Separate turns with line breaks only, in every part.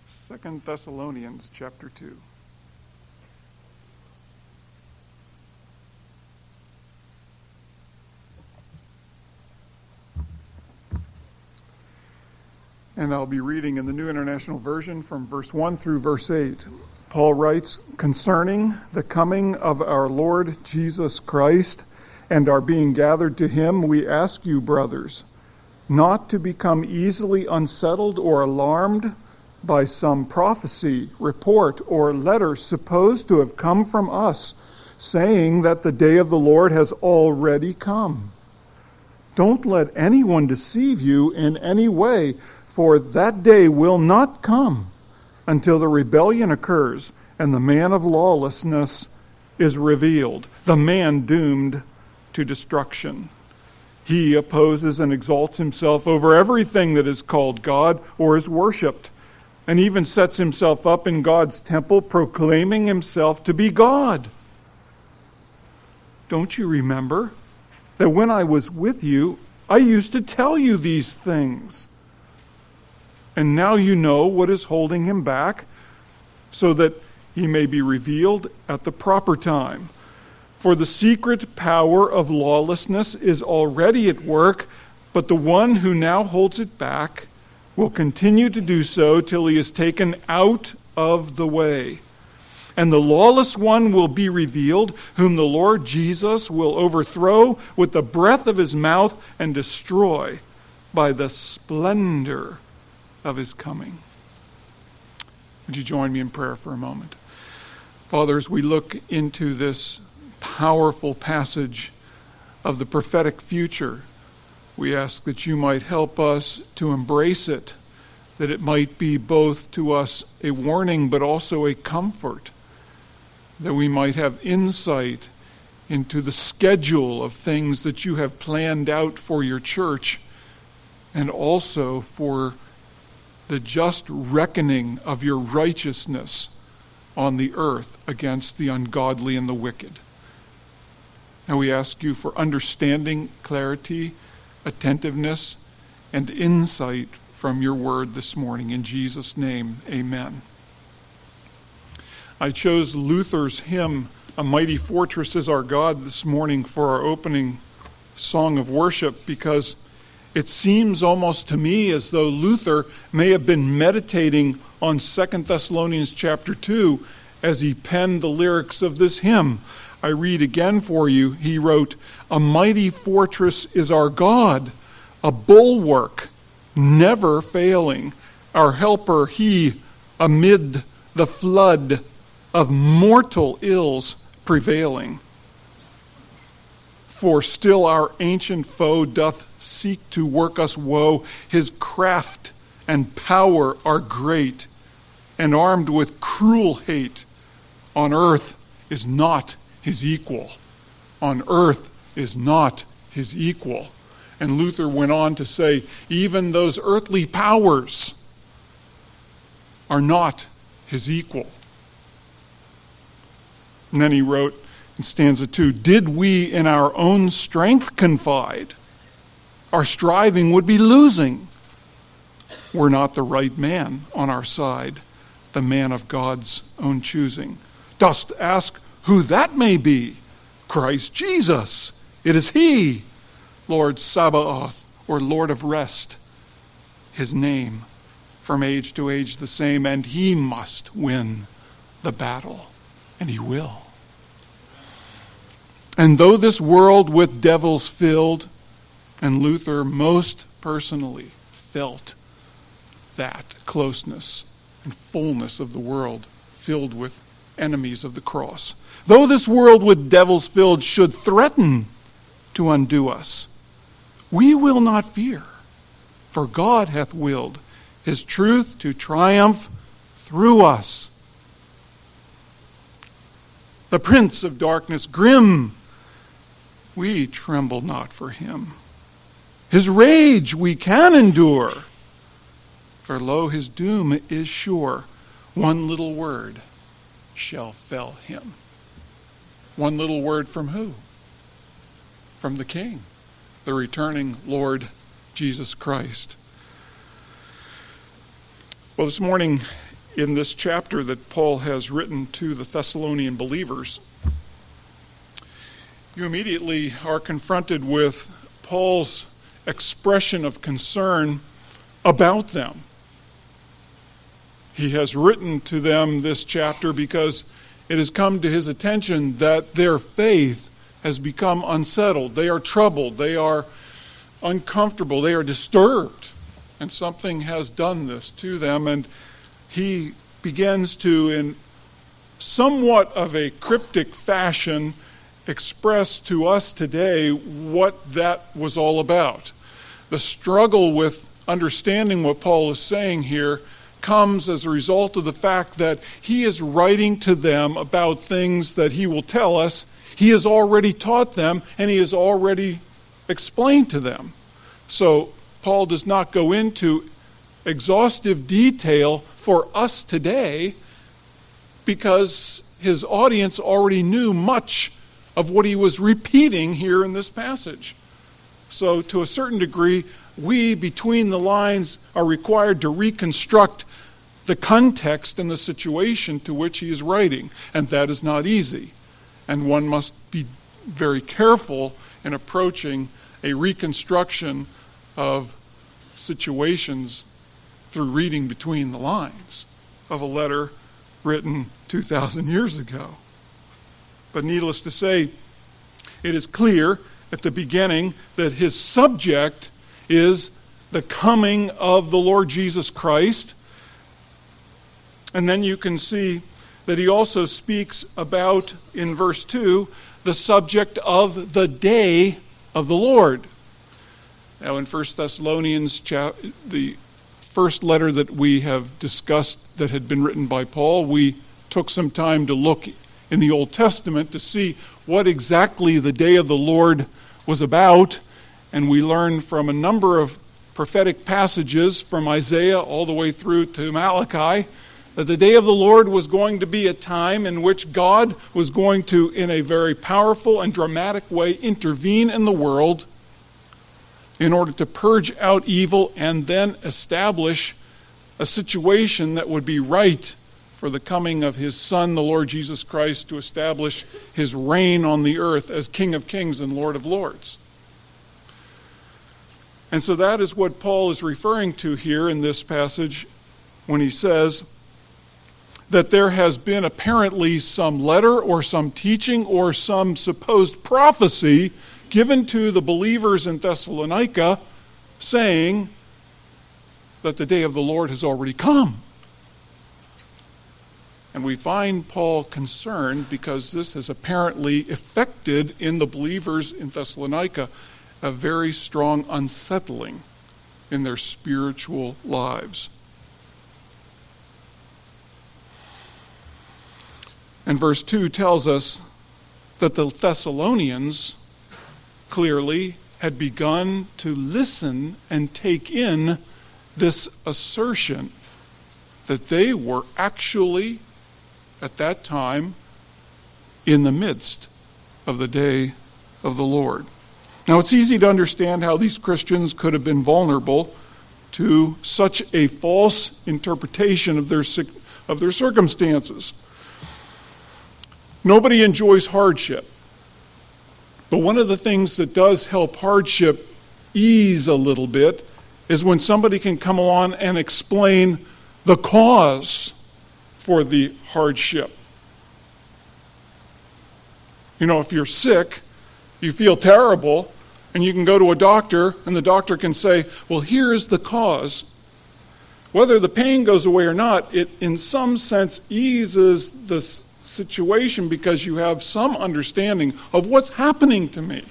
2 Thessalonians chapter 2. And I'll be reading in the New International Version from verse 1 through verse 8. Paul writes, "Concerning the coming of our Lord Jesus Christ and our being gathered to him, we ask you, brothers, not to become easily unsettled or alarmed by some prophecy, report, or letter supposed to have come from us, saying that the day of the Lord has already come. Don't let anyone deceive you in any way, for that day will not come until the rebellion occurs and the man of lawlessness is revealed, the man doomed to destruction. He opposes and exalts himself over everything that is called God or is worshipped, and even sets himself up in God's temple, proclaiming himself to be God. Don't you remember that when I was with you, I used to tell you these things? And now you know what is holding him back, so that he may be revealed at the proper time. For the secret power of lawlessness is already at work, but the one who now holds it back will continue to do so till he is taken out of the way. And the lawless one will be revealed, whom the Lord Jesus will overthrow with the breath of his mouth and destroy by the splendor of his coming." Would you join me in prayer for a moment? Father, as we look into this powerful passage of the prophetic future, we ask that you might help us to embrace it, that it might be both to us a warning but also a comfort, that we might have insight into the schedule of things that you have planned out for your church, and also for the just reckoning of your righteousness on the earth against the ungodly and the wicked. And we ask you for understanding, clarity, attentiveness, and insight from your word this morning. In Jesus' name, amen. I chose Luther's hymn, "A Mighty Fortress is Our God," this morning for our opening song of worship, because it seems almost to me as though Luther may have been meditating on 2 Thessalonians chapter 2 as he penned the lyrics of this hymn. I read again for you. He wrote, "A mighty fortress is our God, a bulwark never failing. Our helper he amid the flood of mortal ills prevailing. For still our ancient foe doth seek to work us woe. His craft and power are great, and armed with cruel hate. On earth is not his equal. On earth is not his equal." And Luther went on to say, even those earthly powers are not his equal. And then he wrote in stanza 2, "Did we in our own strength confide, our striving would be losing. Were not the right man on our side, the man of God's own choosing. Dost ask who that may be? Christ Jesus, it is he, Lord Sabaoth, or Lord of rest. His name from age to age the same, and he must win the battle, and he will. And though this world with devils filled," and Luther most personally felt that closeness and fullness of the world filled with enemies of the cross. "Though this world with devils filled should threaten to undo us, we will not fear, for God hath willed his truth to triumph through us. The prince of darkness grim, we tremble not for him. His rage we can endure, for lo, his doom is sure. One little word shall fell him." One little word from who? From the King, the returning Lord Jesus Christ. Well, this morning in this chapter that Paul has written to the Thessalonian believers, you immediately are confronted with Paul's expression of concern about them. He has written to them this chapter because it has come to his attention that their faith has become unsettled. They are troubled. They are uncomfortable. They are disturbed. And something has done this to them. And he begins to, in somewhat of a cryptic fashion, express to us today what that was all about. The struggle with understanding what Paul is saying here comes as a result of the fact that he is writing to them about things that he will tell us he has already taught them and he has already explained to them. So Paul does not go into exhaustive detail for us today because his audience already knew much of what he was repeating here in this passage. So to a certain degree, we, between the lines, are required to reconstruct the context and the situation to which he is writing. And that is not easy. And one must be very careful in approaching a reconstruction of situations through reading between the lines of a letter written 2,000 years ago. But needless to say, it is clear at the beginning that his subject is the coming of the Lord Jesus Christ. And then you can see that he also speaks about, in verse 2, the subject of the day of the Lord. Now in 1 Thessalonians, the first letter that we have discussed that had been written by Paul, we took some time to look in the Old Testament to see what exactly the day of the Lord was about. And we learned from a number of prophetic passages from Isaiah all the way through to Malachi that the day of the Lord was going to be a time in which God was going to, in a very powerful and dramatic way, intervene in the world in order to purge out evil and then establish a situation that would be right for the coming of his Son, the Lord Jesus Christ, to establish his reign on the earth as King of Kings and Lord of Lords. And so that is what Paul is referring to here in this passage when he says that there has been apparently some letter or some teaching or some supposed prophecy given to the believers in Thessalonica saying that the day of the Lord has already come. And we find Paul concerned because this has apparently affected in the believers in Thessalonica a very strong unsettling in their spiritual lives. And verse 2 tells us that the Thessalonians clearly had begun to listen and take in this assertion that they were actually, at that time, in the midst of the day of the Lord. Now, it's easy to understand how these Christians could have been vulnerable to such a false interpretation of their circumstances. Nobody enjoys hardship. But one of the things that does help hardship ease a little bit is when somebody can come along and explain the cause for the hardship. You know, if you're sick, you feel terrible, and you can go to a doctor, and the doctor can say, well, here's the cause. Whether the pain goes away or not, it in some sense eases the situation because you have some understanding of what's happening to me.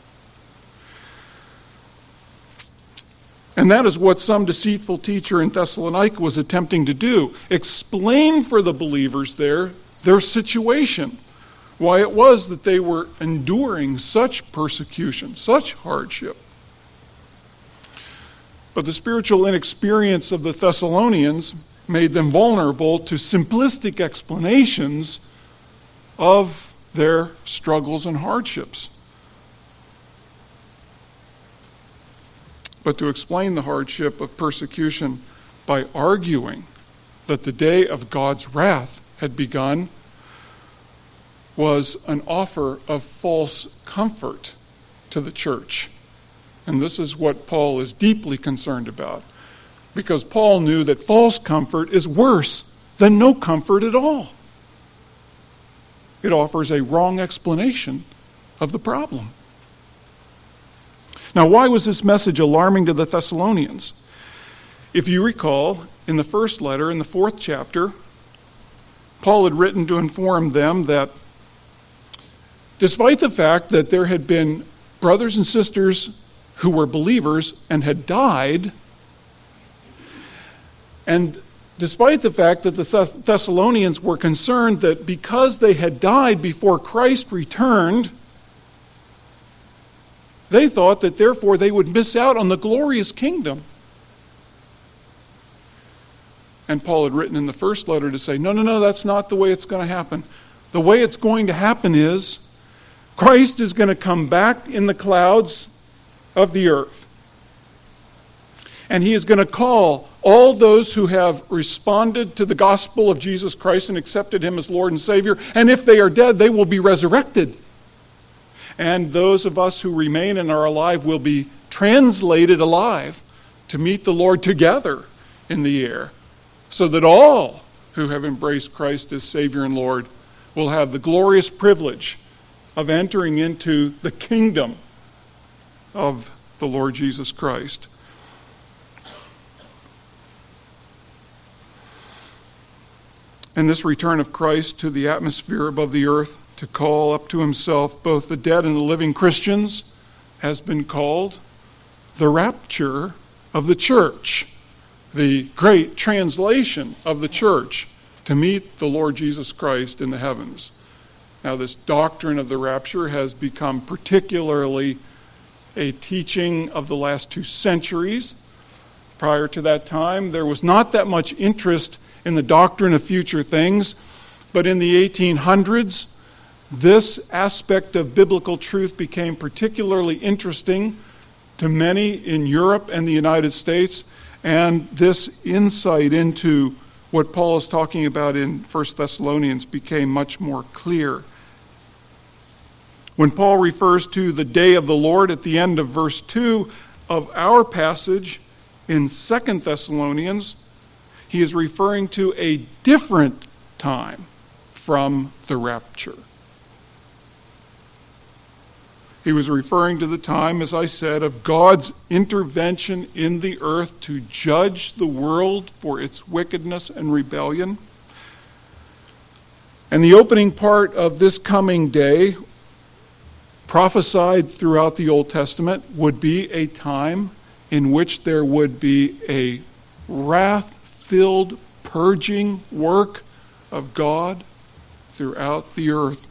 And that is what some deceitful teacher in Thessalonica was attempting to do. Explain for the believers there their situation. Why it was that they were enduring such persecution, such hardship. But the spiritual inexperience of the Thessalonians made them vulnerable to simplistic explanations of their struggles and hardships. But to explain the hardship of persecution by arguing that the day of God's wrath had begun was an offer of false comfort to the church. And this is what Paul is deeply concerned about, because Paul knew that false comfort is worse than no comfort at all. It offers a wrong explanation of the problem. Now, why was this message alarming to the Thessalonians? If you recall, in the first letter, in the 4th chapter, Paul had written to inform them that despite the fact that there had been brothers and sisters who were believers and had died, and despite the fact that the Thessalonians were concerned that because they had died before Christ returned, they thought that therefore they would miss out on the glorious kingdom. And Paul had written in the first letter to say, no, that's not the way it's going to happen. The way it's going to happen is Christ is going to come back in the clouds of the earth. And he is going to call all those who have responded to the gospel of Jesus Christ and accepted him as Lord and Savior. And if they are dead, they will be resurrected. And those of us who remain and are alive will be translated alive to meet the Lord together in the air, so that all who have embraced Christ as Savior and Lord will have the glorious privilege of entering into the kingdom of the Lord Jesus Christ. And this return of Christ to the atmosphere above the earth to call up to himself both the dead and the living Christians has been called the rapture of the church, the great translation of the church to meet the Lord Jesus Christ in the heavens. Now, this doctrine of the rapture has become particularly a teaching of the last 2 centuries. Prior to that time, there was not that much interest in the doctrine of future things, but in the 1800s, this aspect of biblical truth became particularly interesting to many in Europe and the United States, and this insight into what Paul is talking about in 1 Thessalonians became much more clear. When Paul refers to the day of the Lord at the end of verse 2 of our passage in 2 Thessalonians, he is referring to a different time from the rapture. He was referring to the time, as I said, of God's intervention in the earth to judge the world for its wickedness and rebellion. And the opening part of this coming day, prophesied throughout the Old Testament, would be a time in which there would be a wrath-filled purging work of God throughout the earth,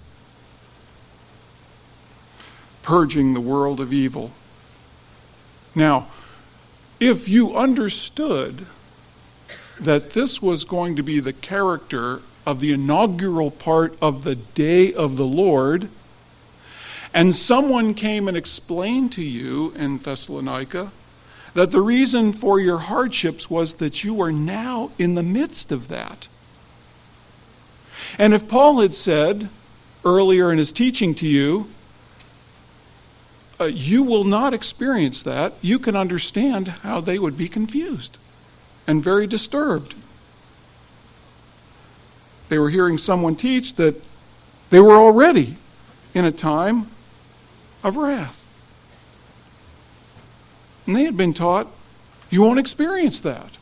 purging the world of evil. Now, if you understood that this was going to be the character of the inaugural part of the day of the Lord, and someone came and explained to you in Thessalonica that the reason for your hardships was that you are now in the midst of that. And if Paul had said earlier in his teaching to you, you will not experience that, you can understand how they would be confused and very disturbed. They were hearing someone teach that they were already in a time of wrath. And they had been taught, you won't experience that.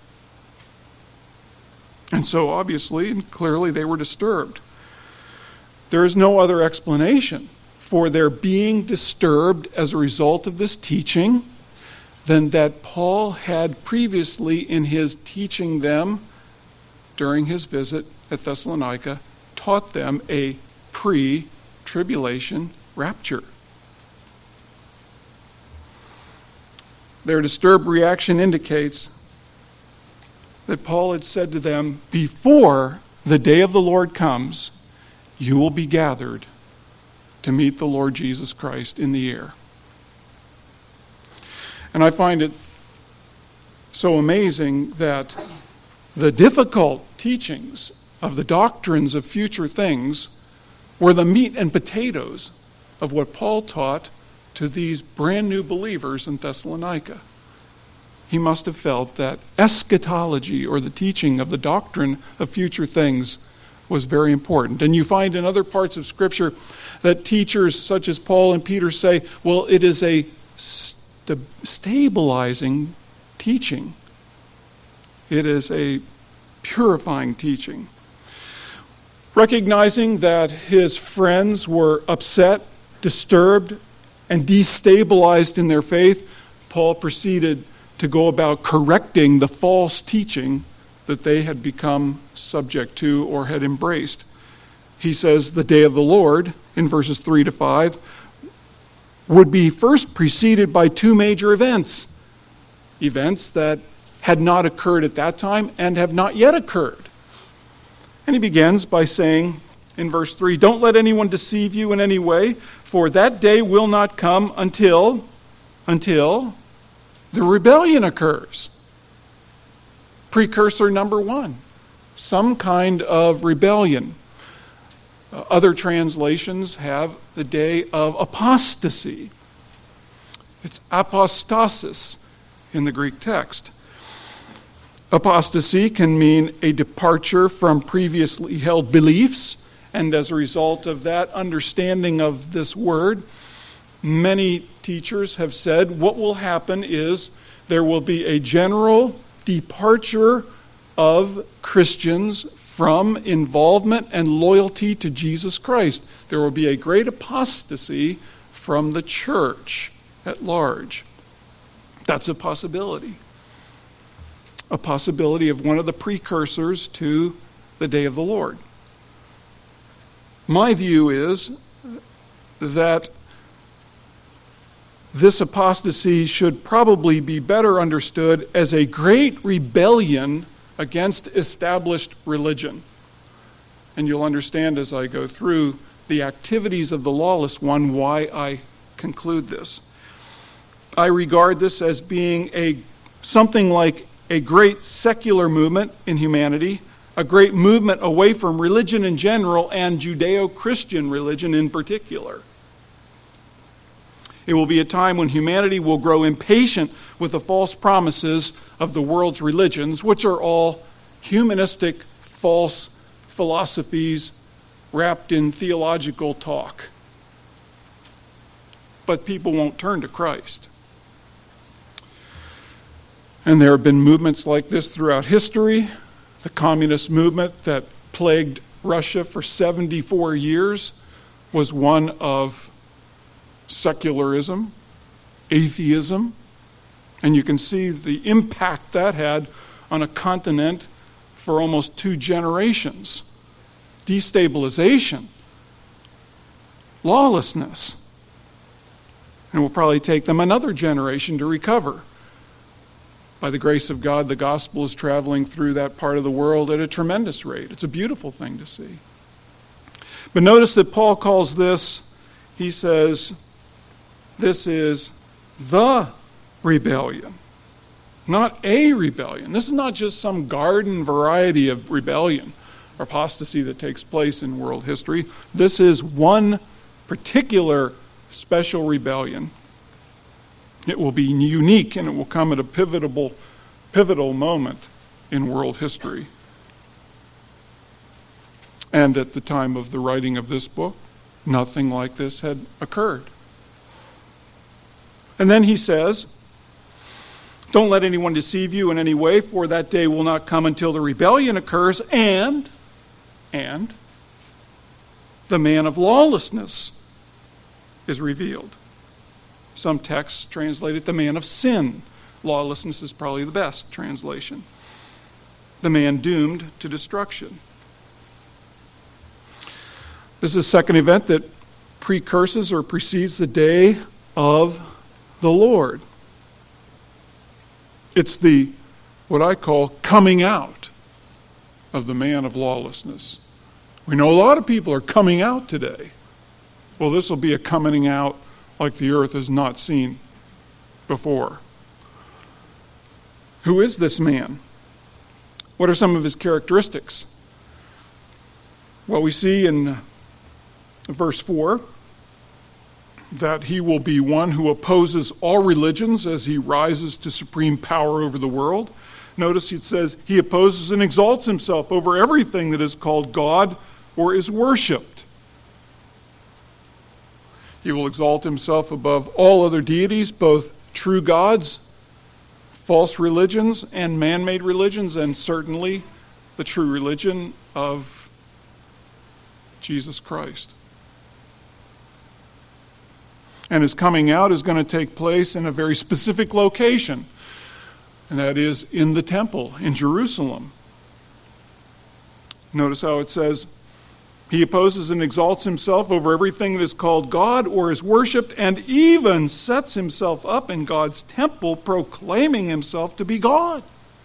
And so obviously and clearly they were disturbed. There is no other explanation for their being disturbed as a result of this teaching than that Paul had previously in his teaching them during his visit at Thessalonica taught them a pre-tribulation rapture. Their disturbed reaction indicates that Paul had said to them, before the day of the Lord comes, you will be gathered to meet the Lord Jesus Christ in the air. And I find it so amazing that the difficult teachings of the doctrines of future things were the meat and potatoes of what Paul taught to these brand new believers in Thessalonica. He must have felt that eschatology, or the teaching of the doctrine of future things, was very important. And you find in other parts of Scripture that teachers such as Paul and Peter say, well, it is a stabilizing teaching. It is a purifying teaching. Recognizing that his friends were upset, disturbed, and destabilized in their faith, Paul proceeded to go about correcting the false teaching that they had become subject to or had embraced. He says the day of the Lord, in verses 3 to 5, would be first preceded by two major events. Events that had not occurred at that time and have not yet occurred. And he begins by saying in verse 3, don't let anyone deceive you in any way, for that day will not come until the rebellion occurs. Precursor number one, some kind of rebellion. Other translations have the day of apostasy. It's apostasis in the Greek text. Apostasy can mean a departure from previously held beliefs, and as a result of that understanding of this word, many teachers have said what will happen is there will be a general departure of Christians from involvement and loyalty to Jesus Christ. There will be a great apostasy from the church at large. That's a possibility. A possibility of one of the precursors to the day of the Lord. My view is that this apostasy should probably be better understood as a great rebellion against established religion. And you'll understand as I go through the activities of the lawless one why I conclude this. I regard this as being something like a great secular movement in humanity, a great movement away from religion in general and Judeo-Christian religion in particular. It will be a time when humanity will grow impatient with the false promises of the world's religions, which are all humanistic, false philosophies wrapped in theological talk. But people won't turn to Christ. And there have been movements like this throughout history. The communist movement that plagued Russia for 74 years was one of secularism, atheism, and you can see the impact that had on a continent for almost 2 generations. Destabilization, lawlessness, and it will probably take them another generation to recover. By the grace of God, the gospel is traveling through that part of the world at a tremendous rate. It's a beautiful thing to see. But notice that Paul calls this, he says, this is the rebellion, not a rebellion. This is not just some garden variety of rebellion or apostasy that takes place in world history. This is one particular special rebellion. It will be unique, and it will come at a pivotal moment in world history. And at the time of the writing of this book, nothing like this had occurred. And then he says, don't let anyone deceive you in any way, for that day will not come until the rebellion occurs, and the man of lawlessness is revealed. Some texts translate it the man of sin. Lawlessness is probably the best translation. The man doomed to destruction. This is a second event that precurses or precedes the day of the Lord. It's what I call coming out of the man of lawlessness. We know a lot of people are coming out today. Well, this will be a coming out like the earth has not seen before. Who is this man? What are some of his characteristics? Well, we see in verse 4 that he will be one who opposes all religions as he rises to supreme power over the world. Notice it says he opposes and exalts himself over everything that is called God or is worshipped. He will exalt himself above all other deities, both true gods, false religions, and man-made religions, and certainly the true religion of Jesus Christ. And his coming out is going to take place in a very specific location, and that is in the temple in Jerusalem. Notice how it says, he opposes and exalts himself over everything that is called God or is worshipped, and even sets himself up in God's temple, proclaiming himself to be God.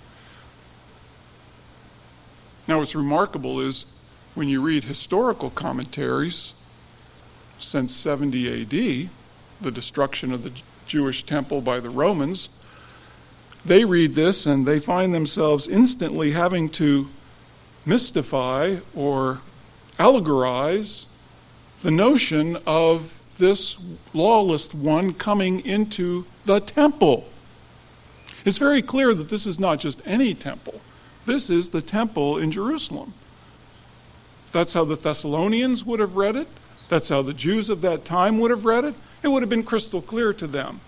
Now, what's remarkable is when you read historical commentaries since 70 A.D., the destruction of the Jewish temple by the Romans, they read this and they find themselves instantly having to mystify or allegorize the notion of this lawless one coming into the temple. It's very clear that this is not just any temple. This is the temple in Jerusalem. That's how the Thessalonians would have read it. That's how the Jews of that time would have read it. It would have been crystal clear to them.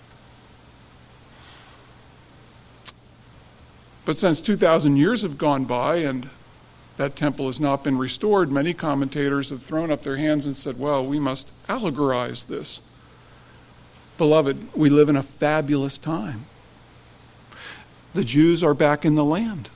But since 2,000 years have gone by and that temple has not been restored, many commentators have thrown up their hands and said, well, we must allegorize this. Beloved, we live in a fabulous time. The Jews are back in the land.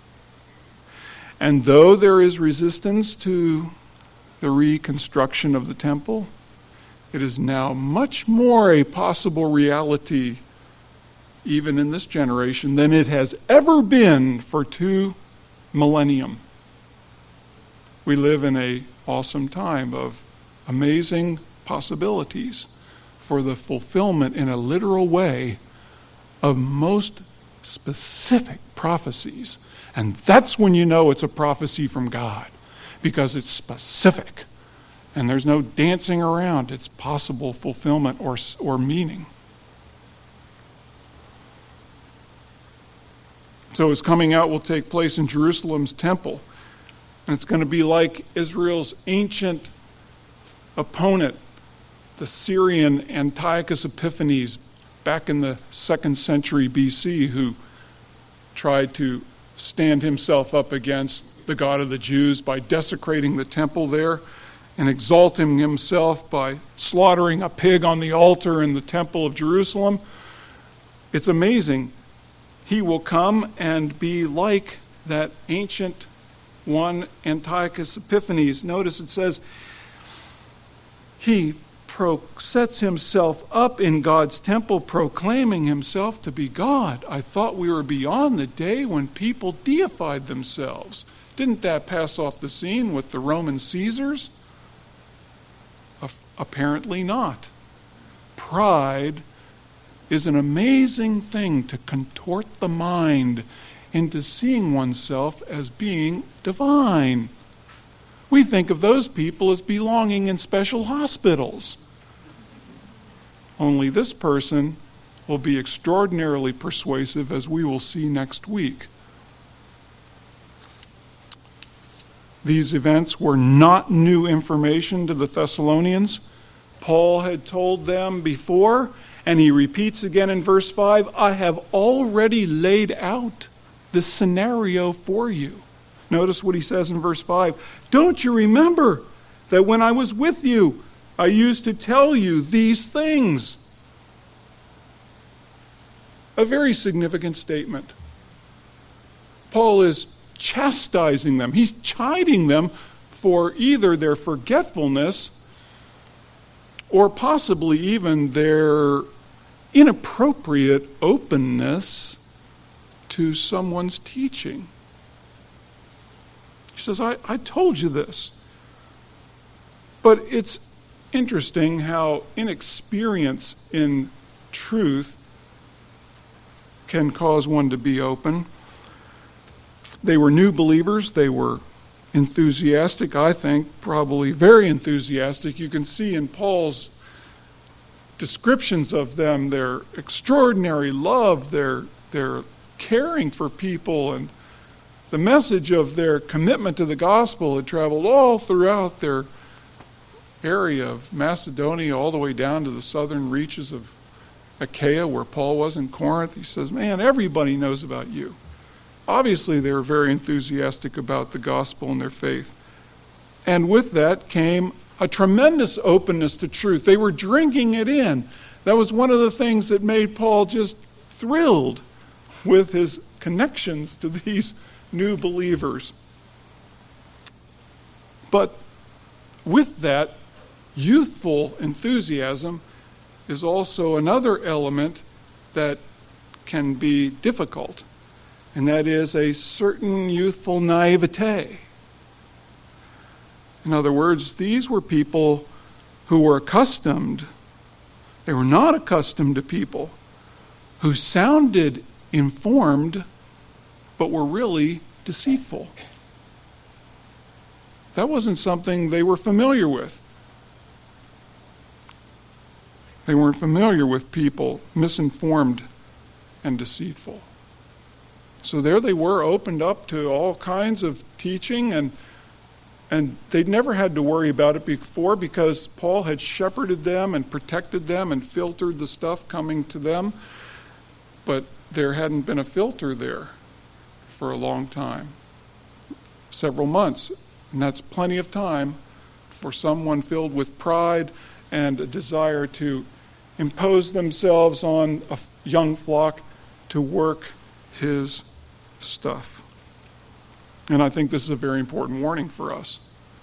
And though there is resistance to the reconstruction of the temple, it is now much more a possible reality, even in this generation, than it has ever been for 2 millennium. We live in an awesome time of amazing possibilities for the fulfillment in a literal way of most specific prophecies. And that's when you know it's a prophecy from God, because it's specific. And there's no dancing around its possible fulfillment or meaning. So his coming out will take place in Jerusalem's temple. And it's going to be like Israel's ancient opponent, the Syrian Antiochus Epiphanes, back in the 2nd century BC, who tried to stand himself up against the God of the Jews by desecrating the temple there and exalting himself by slaughtering a pig on the altar in the temple of Jerusalem. It's amazing. He will come and be like that ancient one, Antiochus Epiphanes. Notice it says, he sets himself up in God's temple, proclaiming himself to be God. I thought we were beyond the day when people deified themselves. Didn't that pass off the scene with the Roman Caesars? Apparently not. Pride is an amazing thing to contort the mind into seeing oneself as being divine. We think of those people as belonging in special hospitals. Only this person will be extraordinarily persuasive, as we will see next week. These events were not new information to the Thessalonians. Paul had told them before, and he repeats again in verse 5, I have already laid out the scenario for you. Notice what he says in verse 5. Don't you remember that when I was with you, I used to tell you these things? A very significant statement. Paul is chastising them. He's chiding them for either their forgetfulness or possibly even their inappropriate openness to someone's teaching. He says, I told you this. But it's interesting how inexperience in truth can cause one to be open. They were new believers. They were enthusiastic, I think, probably very enthusiastic. You can see in Paul's descriptions of them their extraordinary love, their caring for people, and the message of their commitment to the gospel had traveled all throughout their area of Macedonia, all the way down to the southern reaches of Achaia, where Paul was in Corinth. He says, man, everybody knows about you. Obviously, they were very enthusiastic about the gospel and their faith. And with that came a tremendous openness to truth. They were drinking it in. That was one of the things that made Paul just thrilled with his connections to these new believers. But with that youthful enthusiasm is also another element that can be difficult, and that is a certain youthful naivete. In other words, these were people who were accustomed, they were not accustomed to people who sounded informed but were really deceitful. That wasn't something they were familiar with. They weren't familiar with people misinformed and deceitful. So there they were, opened up to all kinds of teaching, and they'd never had to worry about it before because Paul had shepherded them and protected them and filtered the stuff coming to them. But there hadn't been a filter there for a long time, several months. And that's plenty of time for someone filled with pride and a desire to impose themselves on a young flock to work his stuff. And I think this is a very important warning for us.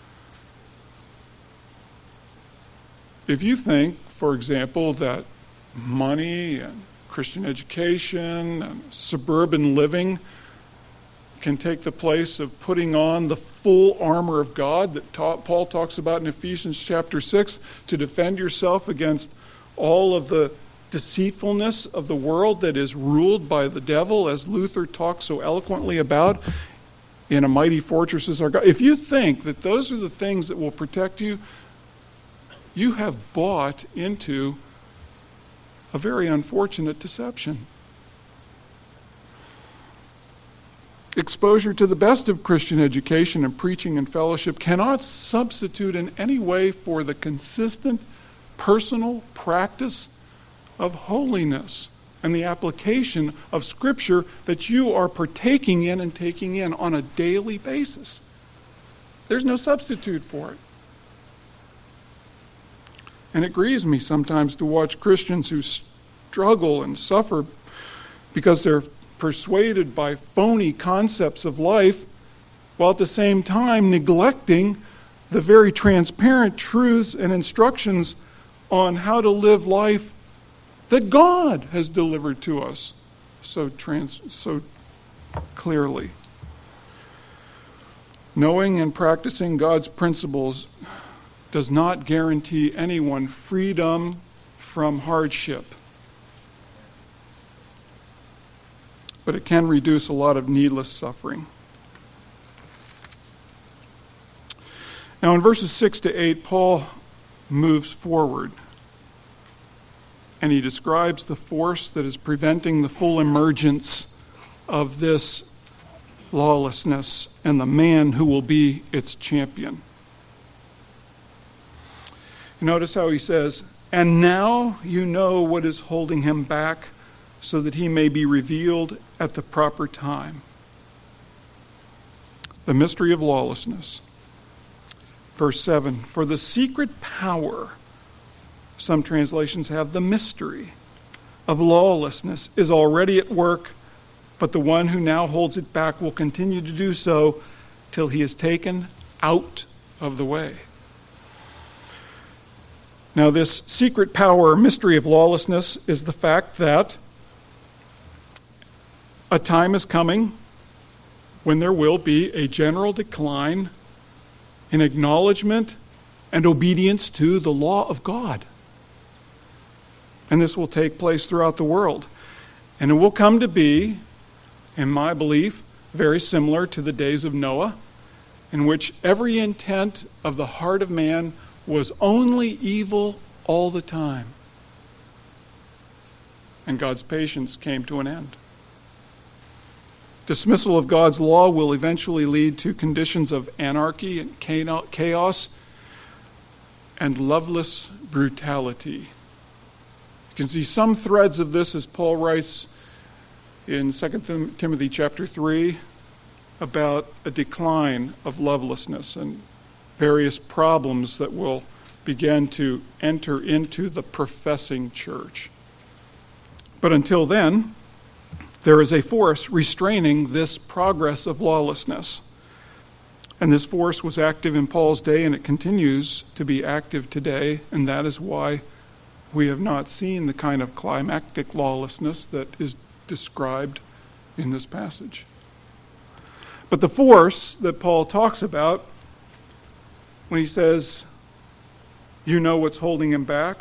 If you think, for example, that money and Christian education and suburban living can take the place of putting on the full armor of God that Paul talks about in Ephesians chapter 6 to defend yourself against all of the deceitfulness of the world that is ruled by the devil, as Luther talks so eloquently about in A Mighty Fortress Is Our God. If you think that those are the things that will protect you, you have bought into a very unfortunate deception. Exposure to the best of Christian education and preaching and fellowship cannot substitute in any way for the consistent personal practice of holiness and the application of Scripture that you are partaking in and taking in on a daily basis. There's no substitute for it. And it grieves me sometimes to watch Christians who struggle and suffer because they're persuaded by phony concepts of life, while at the same time neglecting the very transparent truths and instructions on how to live life that God has delivered to us so clearly. Knowing and practicing God's principles does not guarantee anyone freedom from hardship, but it can reduce a lot of needless suffering. Now in verses 6 to 8, Paul moves forward, and he describes the force that is preventing the full emergence of this lawlessness and the man who will be its champion. Notice how he says, "And now you know what is holding him back, so that he may be revealed at the proper time." The mystery of lawlessness. Verse 7, "For the secret power," some translations have the mystery, "of lawlessness is already at work, but the one who now holds it back will continue to do so till he is taken out of the way." Now this secret power or mystery of lawlessness is the fact that a time is coming when there will be a general decline in acknowledgement and obedience to the law of God. And this will take place throughout the world. And it will come to be, in my belief, very similar to the days of Noah, in which every intent of the heart of man was only evil all the time. And God's patience came to an end. Dismissal of God's law will eventually lead to conditions of anarchy and chaos and loveless brutality. You can see some threads of this as Paul writes in 2 Timothy chapter 3 about a decline of lovelessness and various problems that will begin to enter into the professing church. But until then, there is a force restraining this progress of lawlessness. And this force was active in Paul's day, and it continues to be active today, and that is why we have not seen the kind of climactic lawlessness that is described in this passage. But the force that Paul talks about when he says, you know what's holding him back,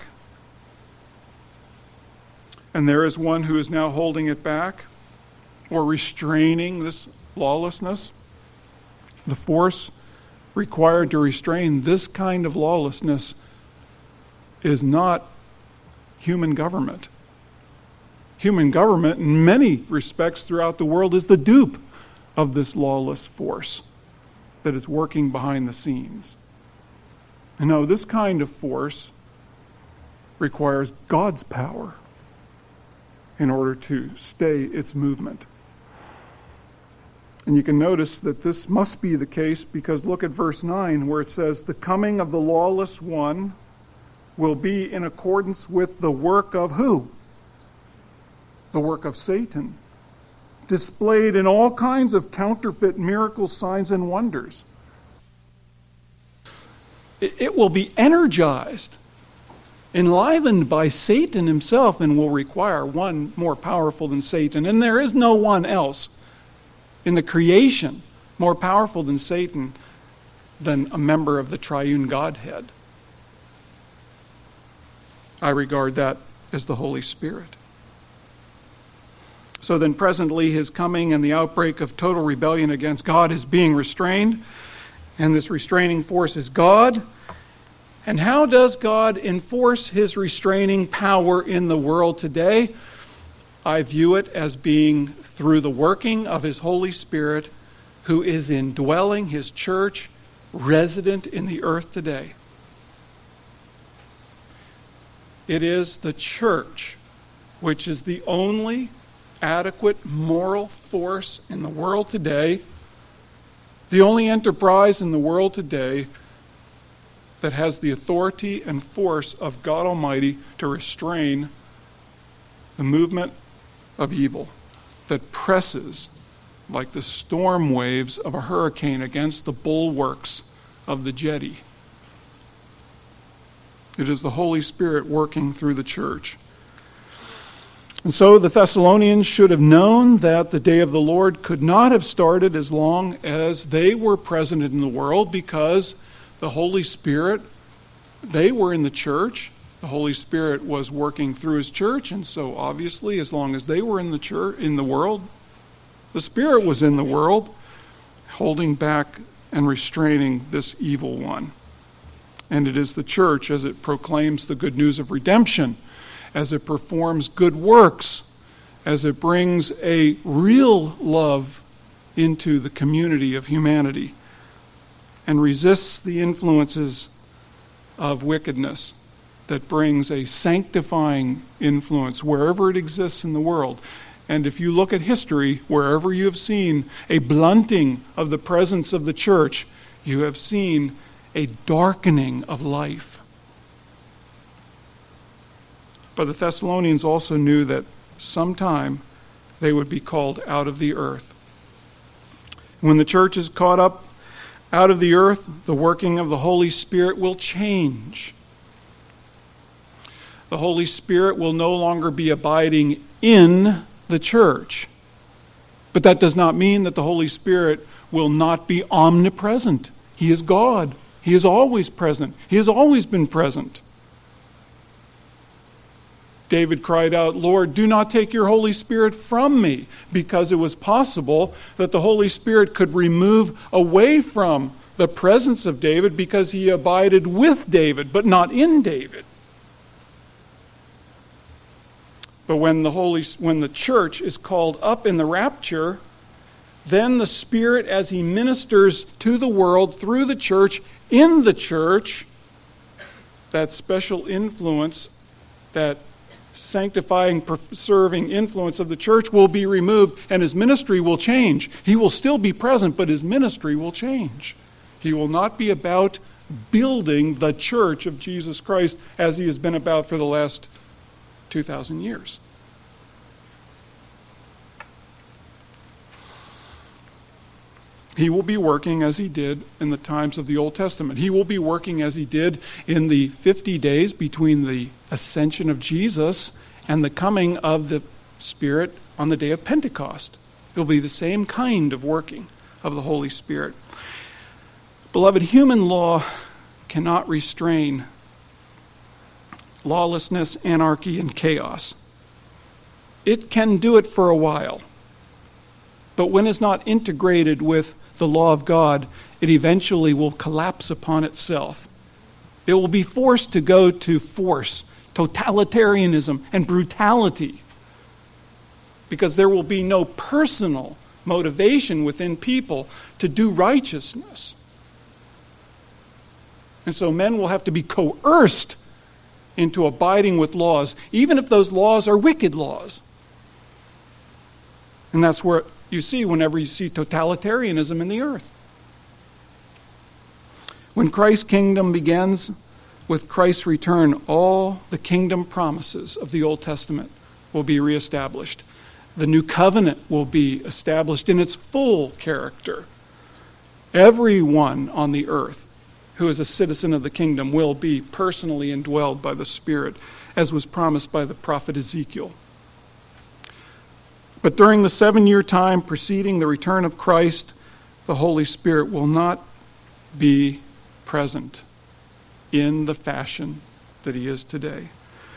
and there is one who is now holding it back or restraining this lawlessness, the force required to restrain this kind of lawlessness is not human government. Human government, in many respects throughout the world, is the dupe of this lawless force that is working behind the scenes. And no, this kind of force requires God's power in order to stay its movement. And you can notice that this must be the case because look at verse 9 where it says, the coming of the lawless one will be in accordance with the work of who? The work of Satan, displayed in all kinds of counterfeit miracles, signs, and wonders. It will be energized, enlivened by Satan himself, and will require one more powerful than Satan. And there is no one else in the creation more powerful than Satan than a member of the triune Godhead. I regard that as the Holy Spirit. So then presently his coming and the outbreak of total rebellion against God is being restrained, and this restraining force is God. And how does God enforce his restraining power in the world today? I view it as being through the working of his Holy Spirit, who is indwelling his church, resident in the earth today. It is the church which is the only adequate moral force in the world today, the only enterprise in the world today that has the authority and force of God Almighty to restrain the movement of evil that presses like the storm waves of a hurricane against the bulwarks of the jetty. It is the Holy Spirit working through the church. And so the Thessalonians should have known that the day of the Lord could not have started as long as they were present in the world, because the Holy Spirit, they were in the church. The Holy Spirit was working through his church, and so obviously as long as they were in the church, in the world, the Spirit was in the world, holding back and restraining this evil one. And it is the church, as it proclaims the good news of redemption, as it performs good works, as it brings a real love into the community of humanity, and resists the influences of wickedness, that brings a sanctifying influence wherever it exists in the world. And if you look at history, wherever you have seen a blunting of the presence of the church, you have seen a darkening of life. But the Thessalonians also knew that sometime they would be called out of the earth. When the church is caught up out of the earth, the working of the Holy Spirit will change. The Holy Spirit will no longer be abiding in the church. But that does not mean that the Holy Spirit will not be omnipresent. He is God. He is always present. He has always been present. David cried out, "Lord, do not take your Holy Spirit from me," because it was possible that the Holy Spirit could remove away from the presence of David because he abided with David, but not in David. But when the church is called up in the rapture, then the Spirit, as he ministers to the world through the church, in the church, that special influence, that sanctifying, preserving influence of the church will be removed, and his ministry will change. He will still be present, but his ministry will change. He will not be about building the church of Jesus Christ as he has been about for the last 2,000 years. He will be working as he did in the times of the Old Testament. He will be working as he did in the 50 days between the ascension of Jesus and the coming of the Spirit on the day of Pentecost. It will be the same kind of working of the Holy Spirit. Beloved, human law cannot restrain lawlessness, anarchy, and chaos. It can do it for a while. But when it's not integrated with the law of God, it eventually will collapse upon itself. It will be forced to go to force, totalitarianism, and brutality, because there will be no personal motivation within people to do righteousness. And so men will have to be coerced into abiding with laws, even if those laws are wicked laws. And that's where you see whenever you see totalitarianism in the earth. When Christ's kingdom begins with Christ's return, all the kingdom promises of the Old Testament will be reestablished. The new covenant will be established in its full character. Everyone on the earth who is a citizen of the kingdom will be personally indwelled by the Spirit, as was promised by the prophet Ezekiel. But during the 7-year time preceding the return of Christ, the Holy Spirit will not be present in the fashion that he is today.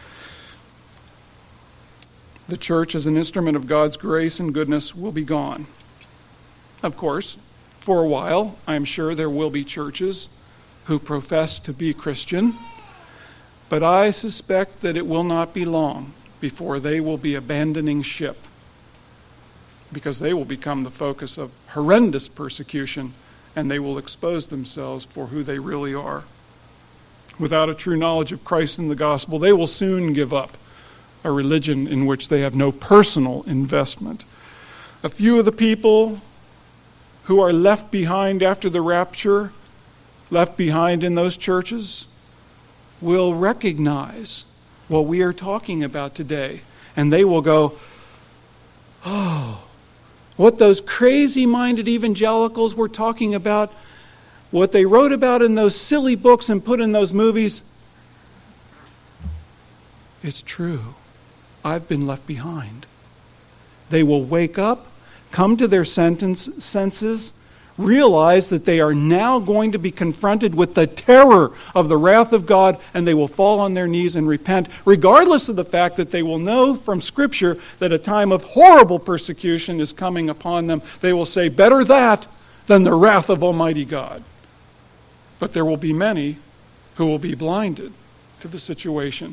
The church, as an instrument of God's grace and goodness, will be gone. Of course, for a while, I'm sure there will be churches who profess to be Christian, but I suspect that it will not be long before they will be abandoning ship, because they will become the focus of horrendous persecution, and they will expose themselves for who they really are. Without a true knowledge of Christ and the gospel, they will soon give up a religion in which they have no personal investment. A few of the people who are left behind after the rapture, left behind in those churches, will recognize what we are talking about today, and they will go, "Oh, what those crazy-minded evangelicals were talking about, what they wrote about in those silly books and put in those movies, it's true. I've been left behind." They will wake up, come to their senses, realize that they are now going to be confronted with the terror of the wrath of God, and they will fall on their knees and repent, regardless of the fact that they will know from Scripture that a time of horrible persecution is coming upon them. They will say, "Better that than the wrath of Almighty God." But there will be many who will be blinded to the situation.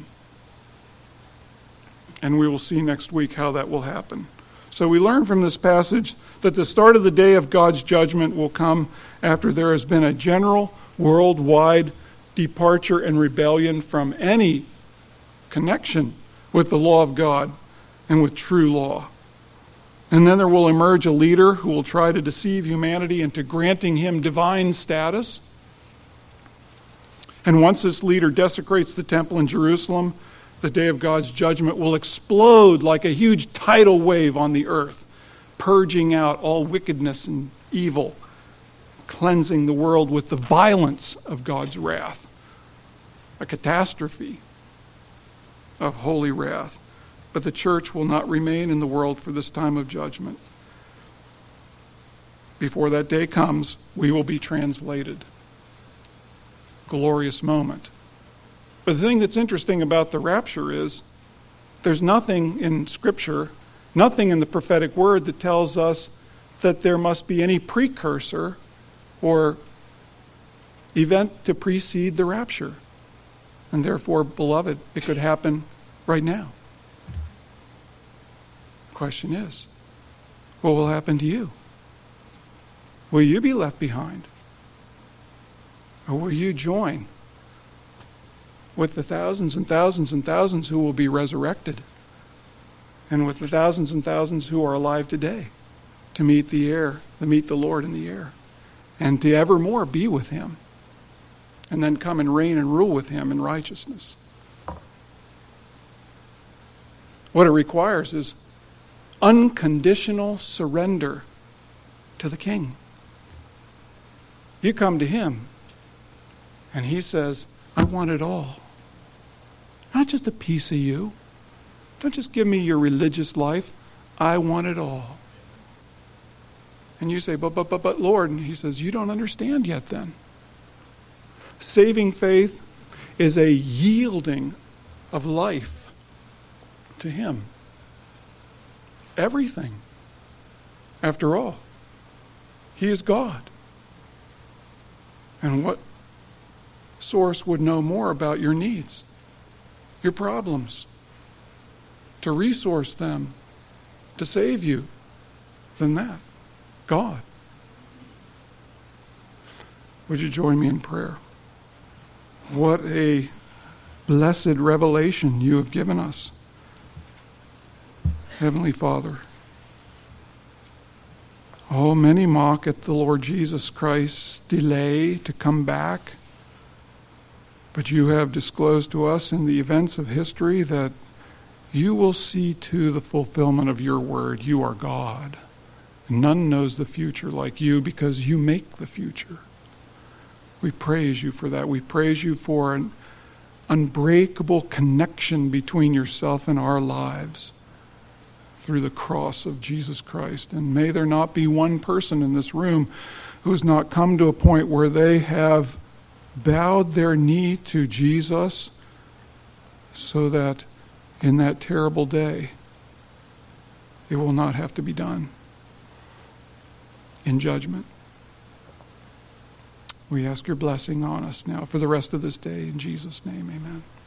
And we will see next week how that will happen. So we learn from this passage that the start of the day of God's judgment will come after there has been a general, worldwide departure and rebellion from any connection with the law of God and with true law. And then there will emerge a leader who will try to deceive humanity into granting him divine status. And once this leader desecrates the temple in Jerusalem, the day of God's judgment will explode like a huge tidal wave on the earth, purging out all wickedness and evil, cleansing the world with the violence of God's wrath. A catastrophe of holy wrath. But the church will not remain in the world for this time of judgment. Before that day comes, we will be translated. Glorious moment. But the thing that's interesting about the rapture is There's nothing in Scripture, nothing in the prophetic word that tells us that there must be any precursor or event to precede the rapture. And therefore, beloved, it could happen right now. The question is, what will happen to you? Will you be left behind? Or will you join with the thousands and thousands and thousands who will be resurrected, and with the thousands and thousands who are alive today to meet the Lord in the air, and to evermore be with him, and then come and reign and rule with him in righteousness? What it requires is unconditional surrender to the King. You come to him, and he says, I want it all. Not just a piece of you. Don't just give me your religious life. I want it all. And you say, but Lord, and he says, you don't understand yet then. Saving faith is a yielding of life to him. Everything. After all, he is God. And what source would know more about your needs, your problems, to resource them, to save you, than that? God. Would you join me in prayer? What a blessed revelation you have given us. Heavenly Father, oh, many mock at the Lord Jesus Christ's delay to come back, but you have disclosed to us in the events of history that you will see to the fulfillment of your word. You are God. None knows the future like you, because you make the future. We praise you for that. We praise you for an unbreakable connection between yourself and our lives through the cross of Jesus Christ. And may there not be one person in this room who has not come to a point where they have bowed their knee to Jesus, so that in that terrible day it will not have to be done in judgment. We ask your blessing on us now for the rest of this day. In Jesus' name, amen.